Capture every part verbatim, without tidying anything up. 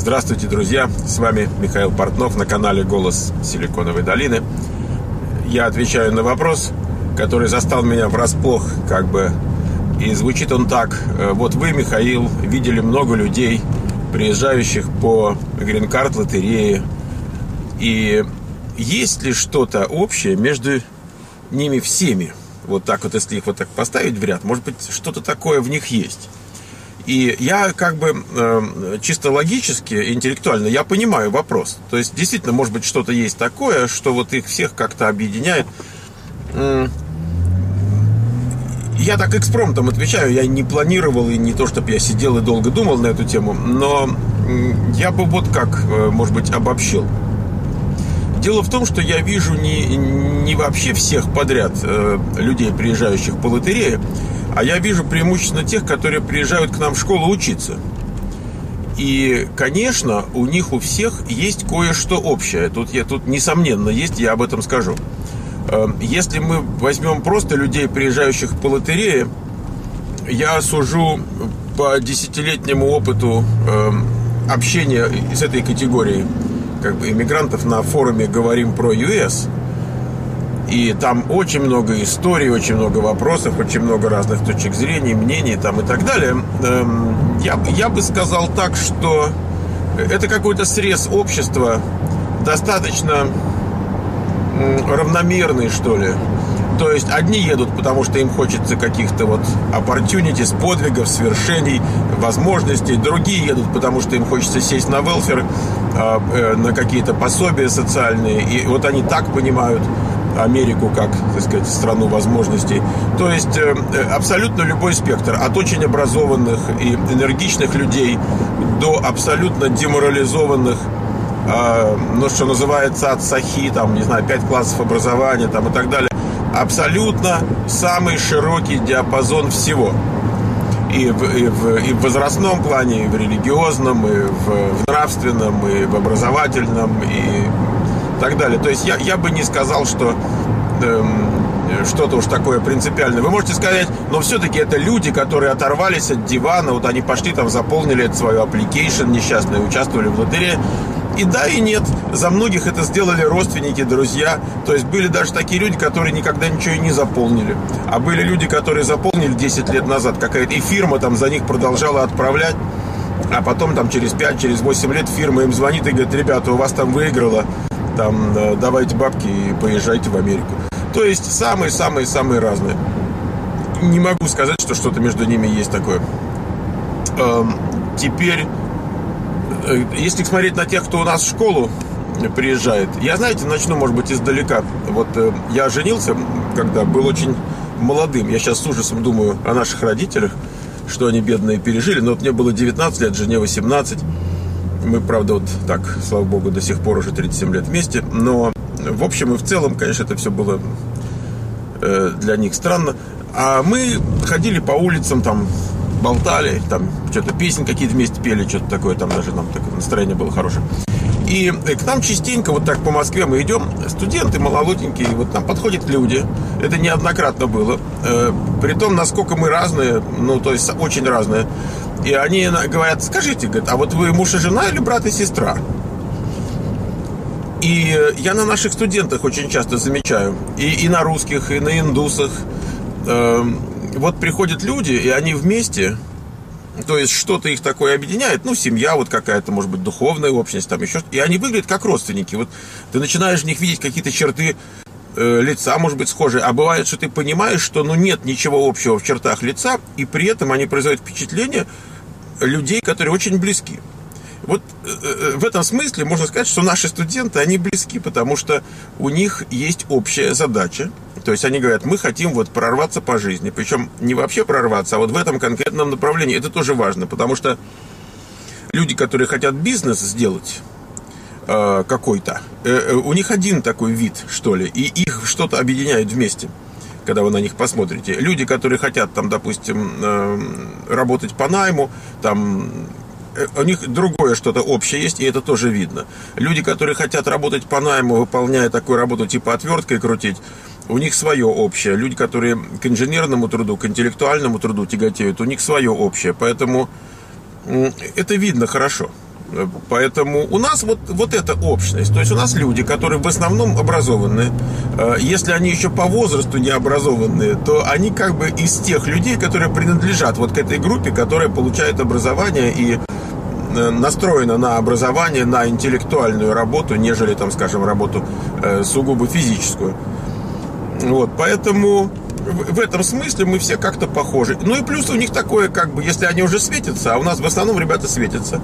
Здравствуйте, друзья! С вами Михаил Портнов на канале «Голос Силиконовой долины». Я отвечаю на вопрос, который застал меня врасплох, как бы, и звучит он так. Вот вы, Михаил, видели много людей, приезжающих по грин-карт лотерее. И есть ли что-то общее между ними всеми? Вот так вот, если их вот так поставить в ряд, может быть, что-то такое в них есть. И я как бы э, чисто логически, интеллектуально, я понимаю вопрос. То есть, действительно, может быть, что-то есть такое, что вот их всех как-то объединяет. Я так экспромтом отвечаю, я не планировал, и не то, чтобы я сидел и долго думал на эту тему, но я бы вот как, может быть, обобщил. Дело в том, что я вижу не, не вообще всех подряд э, людей, приезжающих по лотерее, а я вижу преимущественно тех, которые приезжают к нам в школу учиться. И, конечно, у них у всех есть кое-что общее. Тут, я, тут несомненно есть, я об этом скажу. Э, если мы возьмем просто людей, приезжающих по лотерее, я сужу по десятилетнему опыту э, общения с этой категорией как бы иммигрантов на форуме «Говорим про ю эс». И там очень много историй, очень много вопросов, очень много разных точек зрения, мнений там и так далее. Я, я бы сказал так, что это какой-то срез общества, достаточно равномерный, что ли. То есть одни едут, потому что им хочется каких-то вот opportunities, подвигов, свершений, возможностей. Другие едут, потому что им хочется сесть на велфер, на какие-то пособия социальные. И вот они так понимают Америку как, так сказать, страну возможностей. То есть абсолютно любой спектр. От очень образованных и энергичных людей до абсолютно деморализованных, ну, что называется, от сахи, там, не знаю, пять классов образования, там, и так далее. Абсолютно самый широкий диапазон всего. И в, и, в, и в возрастном плане, и в религиозном, и в, в нравственном, и в образовательном, и так далее. То есть я, я бы не сказал, что эм, что-то уж такое принципиальное. Вы можете сказать, но все-таки это люди, которые оторвались от дивана, вот они пошли там, заполнили это свое application несчастное, участвовали в лотерее. И да, и нет. За многих это сделали родственники, друзья. То есть были даже такие люди, которые никогда ничего и не заполнили. А были люди, которые заполнили десять лет назад. Какая-то и фирма там за них продолжала отправлять. А потом там через пять, через восемь лет фирма им звонит и говорит: ребята, у вас там выиграло, там давайте бабки и поезжайте в Америку. То есть самые-самые-самые разные. Не могу сказать, что что-то между ними есть такое. Теперь, если смотреть на тех, кто у нас в школу приезжает, я, знаете, начну, может быть, издалека. Вот э, я женился, когда был очень молодым. Я сейчас с ужасом думаю о наших родителях, что они бедные пережили. Но вот мне было девятнадцать лет, жене восемнадцать. Мы, правда, вот так, слава богу, до сих пор уже тридцать семь лет вместе. Но в общем и в целом, конечно, это все было э, для них странно. А мы ходили по улицам, там, болтали, там что-то песни какие-то вместе пели, что-то такое, там даже нам такое настроение было хорошее. И к нам частенько, вот так по Москве мы идем, студенты молоденькие, вот нам подходят люди, это неоднократно было, э, при том, насколько мы разные, ну, то есть очень разные, и они говорят: скажите, говорят, а вот вы муж и жена или брат и сестра? И я на наших студентах очень часто замечаю, и, и на русских, и на индусах, э, вот приходят люди, и они вместе, то есть что-то их такое объединяет, ну, семья вот какая-то, может быть, духовная общность, там еще что-то, и они выглядят как родственники. Вот ты начинаешь в них видеть какие-то черты э, лица, может быть, схожие, а бывает, что ты понимаешь, что, ну, нет ничего общего в чертах лица, и при этом они производят впечатление людей, которые очень близки. Вот э, в этом смысле можно сказать, что наши студенты, они близки, потому что у них есть общая задача. То есть они говорят: мы хотим вот прорваться по жизни. Причем не вообще прорваться, а вот в этом конкретном направлении. Это тоже важно, потому что люди, которые хотят бизнес сделать э, какой-то, э, у них один такой вид, что ли, и их что-то объединяет вместе, когда вы на них посмотрите. Люди, которые хотят, там, допустим, э, работать по найму, там, у них другое что-то общее есть, и это тоже видно. Люди, которые хотят работать по найму, выполняя такую работу типа отверткой крутить, у них свое общее. Люди, которые к инженерному труду, к интеллектуальному труду тяготеют, у них свое общее. Поэтому это видно хорошо. Поэтому у нас вот, вот эта общность. То есть у нас люди, которые в основном образованные. Если они еще по возрасту не образованные, то они как бы из тех людей, которые принадлежат вот к этой группе, которая получает образование и настроена на образование, на интеллектуальную работу, нежели, там, скажем, работу сугубо физическую. Вот, поэтому в этом смысле мы все как-то похожи. Ну и плюс у них такое, как бы, если они уже светятся, а у нас в основном ребята светятся.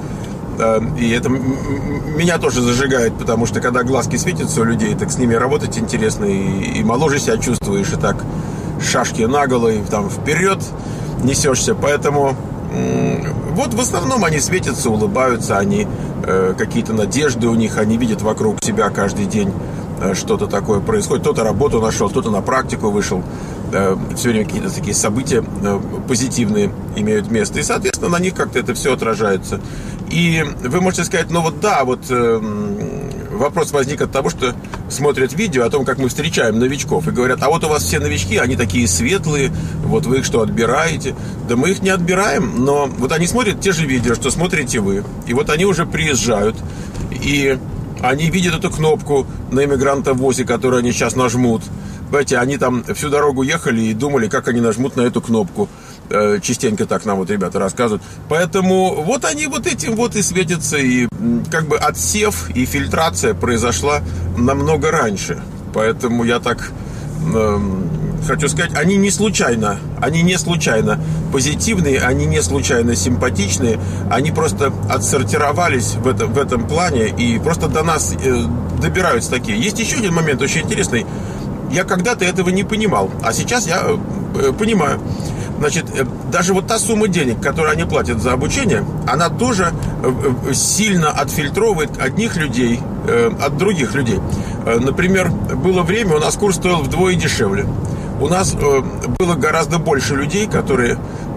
И это меня тоже зажигает, потому что когда глазки светятся у людей, так с ними работать интересно, и, и моложе себя чувствуешь, и так шашки наголо, и там вперед несешься. Поэтому вот в основном они светятся, улыбаются, они э, какие-то надежды у них, они видят вокруг себя каждый день э, что-то такое происходит. Кто-то работу нашел, кто-то на практику вышел. Э, все время какие-то такие события э, позитивные имеют место. И, соответственно, на них как-то это все отражается. И вы можете сказать, ну вот да, вот э, вопрос возник от того, что смотрят видео о том, как мы встречаем новичков, и говорят, а вот у вас все новички, они такие светлые, вот вы их что, отбираете? Да мы их не отбираем, но вот они смотрят те же видео, что смотрите вы, и вот они уже приезжают, и они видят эту кнопку на иммигрантовозе, которую они сейчас нажмут. Понимаете, они там всю дорогу ехали и думали, как они нажмут на эту кнопку. Частенько так нам вот ребята рассказывают. Поэтому вот они вот этим вот и светятся. И как бы отсев и фильтрация произошла намного раньше. Поэтому я так э, хочу сказать, они не случайно, они не случайно позитивные, они не случайно симпатичные. Они просто отсортировались в этом, в этом плане и просто до нас э, добираются такие. Есть еще один момент очень интересный. Я когда-то этого не понимал, а сейчас я э, понимаю. Значит, даже вот та сумма денег, которую они платят за обучение, она тоже сильно отфильтровывает одних людей от других людей. Например, было время, у нас курс стоил вдвое дешевле. У нас было гораздо больше людей, которые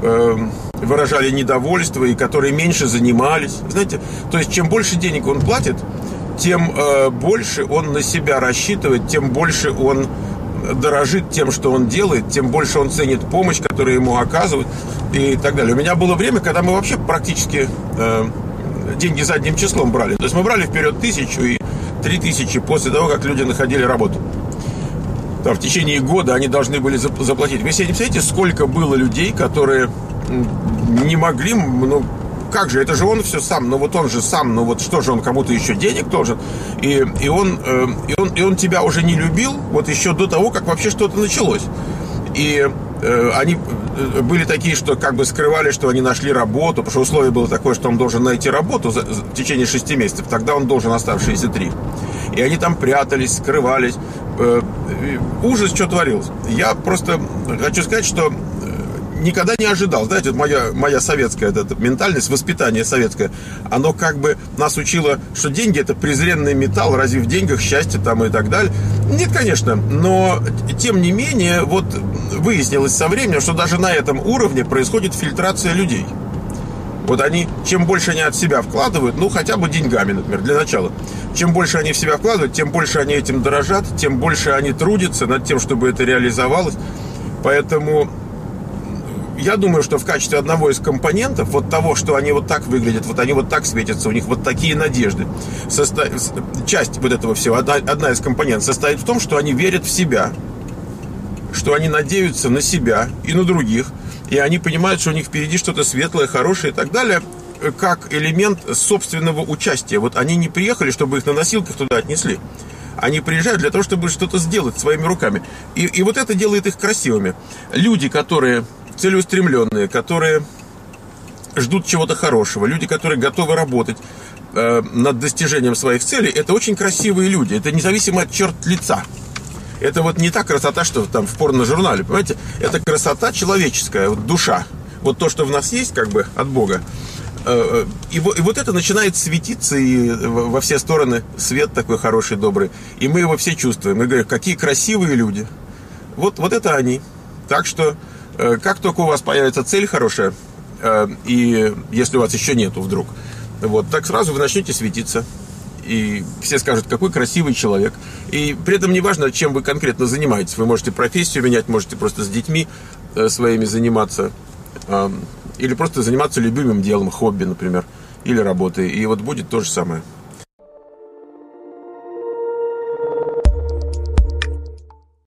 выражали недовольство и которые меньше занимались. Знаете, то есть чем больше денег он платит, тем больше он на себя рассчитывает, тем больше он дорожит тем, что он делает, тем больше он ценит помощь, которую ему оказывают и так далее. У меня было время, когда мы вообще практически э, деньги задним числом брали. То есть мы брали вперед тысячу и три тысячи после того, как люди находили работу. Там, в течение года они должны были заплатить. Вы себе не представляете, сколько было людей, которые не могли, ну, как же, это же он все сам, ну вот он же сам, ну вот что же он кому-то еще денег должен, и, и, он, э, и, он, и он тебя уже не любил, вот еще до того, как вообще что-то началось. И э, они были такие, что как бы скрывали, что они нашли работу, потому что условие было такое, что он должен найти работу за, за, в течение шести месяцев, тогда он должен оставшиеся три. И они там прятались, скрывались. Э, ужас, что творилось. Я просто хочу сказать, что никогда не ожидал. Знаете, моя, моя советская эта, эта ментальность, воспитание советское, оно как бы нас учило, что деньги — это презренный металл, разве в деньгах счастье там и так далее. Нет, конечно, но тем не менее, вот выяснилось со временем, что даже на этом уровне происходит фильтрация людей. Вот они, чем больше они от себя вкладывают, ну, хотя бы деньгами, например, для начала. Чем больше они в себя вкладывают, тем больше они этим дорожат, тем больше они трудятся над тем, чтобы это реализовалось. Поэтому я думаю, что в качестве одного из компонентов вот того, что они вот так выглядят, вот они вот так светятся, у них вот такие надежды, состо... часть вот этого всего, одна, одна из компонентов состоит в том, что они верят в себя, что они надеются на себя и на других, и они понимают, что у них впереди что-то светлое, хорошее и так далее, как элемент собственного участия. Вот они не приехали, чтобы их на носилках туда отнесли. Они приезжают для того, чтобы что-то сделать своими руками. И, и вот это делает их красивыми. Люди, которые целеустремленные, которые ждут чего-то хорошего, люди, которые готовы работать э, над достижением своих целей, это очень красивые люди. Это независимо от черт лица. Это вот не та красота, что там в порно-журнале, понимаете? Это красота человеческая, вот душа. Вот то, что в нас есть, как бы, от Бога. Э, и, и вот это начинает светиться, и во все стороны свет такой хороший, добрый. И мы его все чувствуем. Мы говорим, какие красивые люди. Вот, вот это они. Так что как только у вас появится цель хорошая, и если у вас еще нету вдруг, вот, так сразу вы начнете светиться. И все скажут, какой красивый человек. И при этом не важно, чем вы конкретно занимаетесь. Вы можете профессию менять, можете просто с детьми своими заниматься. Или просто заниматься любимым делом, хобби, например. или работой. И вот будет то же самое.